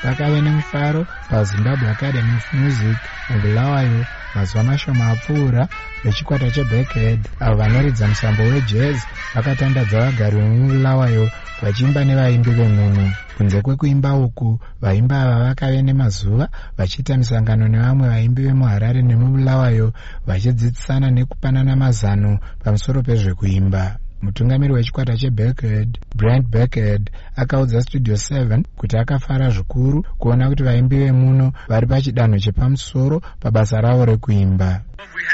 pakave nemufaro paZimbabwe Academy of Music muBulawayo mazuva mashoma apfuura vechikwata cheBackhead avo vanoridza musambo wejazz vakatandadza vagari vemuBulawayo vachiimba nevaimbi vemuno. Kunze kwekuimba uku, vaimba ava vakave nemazuva vachiita misangano nevamwe vaimbi vemuHarare nemuBulawayo vachidzidzisana nekupanana mazano pamusoro pezvekuimba. Mutungamiri wechikwata cheBackhead, Brent Backhead, akaudza Studio 7 kuti akafara zvikuru kuona kuti vaimbi vemuno vari pachidanho chepamusoro pabasa ravo rekuimba.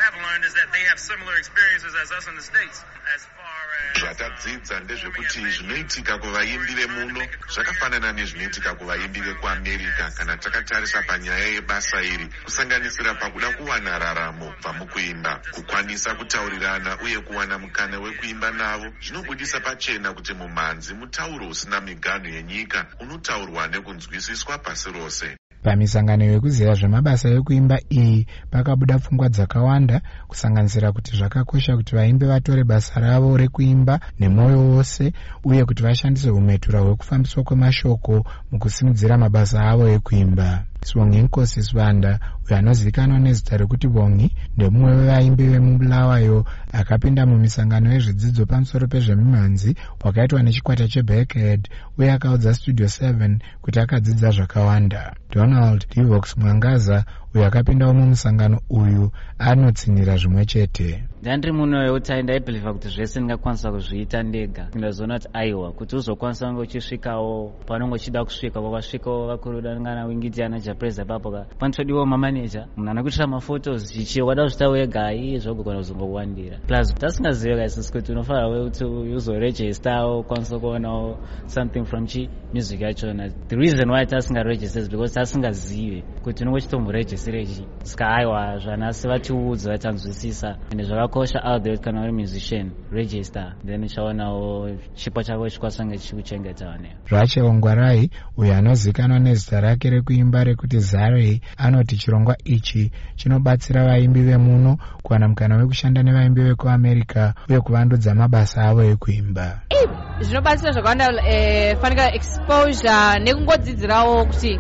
Zvatadzidza ndezvekuti zvinoitika kuvaimbi vemuno zvakafanana nezvinoitika kuvaimbi vekuAmerica kana takatarisa panyaya yebasa iri, kusanganisira pakuda kuwana raramo kubva mukuimba, kukwanisa kutaurirana uye kuwana mukana wekuimba navo. Zvinobudisa pachena kuti mumhanzi mutauro usina miganho yenyika unotaurwa nekunzwisiswa pasi rose. Pamisangano yekuziva zvemabasa ekuimba iyi pakabuda pfungwa dzakawanda, kusanganisira kuti zvakakosha kuti vaimbi vatore basa ravo rekuimba nemwoyo wose uye kuti vashandise umetura hwekufambiswa kwemashoko mukusimudzira mabasa avo ekuimba. Svongi Nkosi Swanda, uyo anozivikanwa nezita rekuti Bongi, ndemumwe wevaimbi vemuBulawayo akapinda mumisangano yezvidzidzo pamusoro pezvemimhanzi wakaitwa nechikwata cheBackhead uye akaudza Studio 7 kuti akadzidza zvakawanda. Donald Divox Mwangaza, uyo akapindawo mumusangano uyu, anotsinira zvimwe chete. Ndandiri muno yeutai ndaibheliva kuti zvese ndingakwanisa kuzviita ndega. Ndazoona kuti aiwa kuti uzokwanisa kunge uchisvikawo panonge uchida kusvika kwakasvikawo vakuru dangana Wingitiana Japreza papo panotodiwa mamaneja munhu anokutira mafotos chichi wada kuzvita wega iye zvogona kuzongokuwandira. Plus tasingazivi kaisisi kuti unofanira kuti uzoregistawo ukwanisa kuonawo something from music yachona. The reason why tasingaregister is because tasingazivi kuti unongochitomboregisterechi. Saka aiwa zvanasi vatiudza vatanzwisisa ende zvakakosha out there kana uri musician register then uchaonawo chipo chako chikwanisa kunge chichikuchengeta waneyo. Rachel Ngwarai, uyo anozivikanwa nezita rake rekuimba rekuti Zare, anoti chirongwa ichi chinobatsira vaimbi vemuno kuwana mukana wekushanda nevaimbi vekuAmerica uye kuvandudza mabasa avo ekuimba. Zvinobatsira zvakawanda fanika exposure nekungodzidzirawo kuti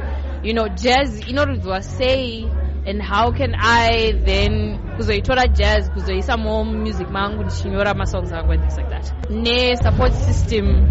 jazz inoridzwa sei and how can I then kuzoitora jazz kuzoisa more music mangu ndichinyora masongs angu and things like that. Ne support system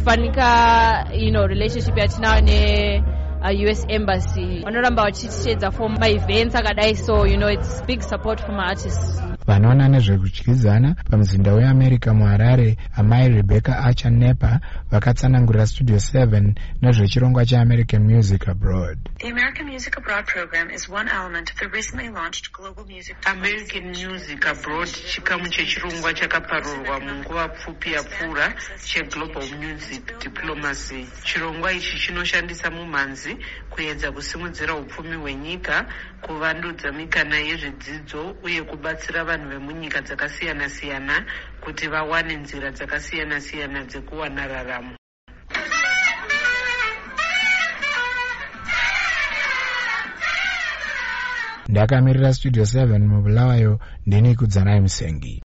fanika relationship yatinayo ne US Embassy vanoramba vachitishedza for my events akadai, so it's big support from my artists. Vanoona nezvekudyidzana pamuzinda weAmerica muHarare, amai Rebecca Archer Nepa vakatsanangurira Studio 7 nezvechirongwa cheAmerican Music Abroad. The American Music Abroad program is one element of the recently launched Global Music American Music Abroad chikamu chechirongwa chakaparurwa munguva pfupi yapfuura cheGlobal Music Diplomacy. Chirongwa ichi chinoshandisa mumhanzi kuedza kusimudzira upfumi hwenyika, kuvandudza mikana yezvidzidzo uye kubatsira vanhu vemunyika dzakasiyana-siyana kuti vawane nzira dzakasiyana-siyana dzekuwana raramo. Ndakamirira Studio 7 muBulawayo, ndini Kudzanai Musengi.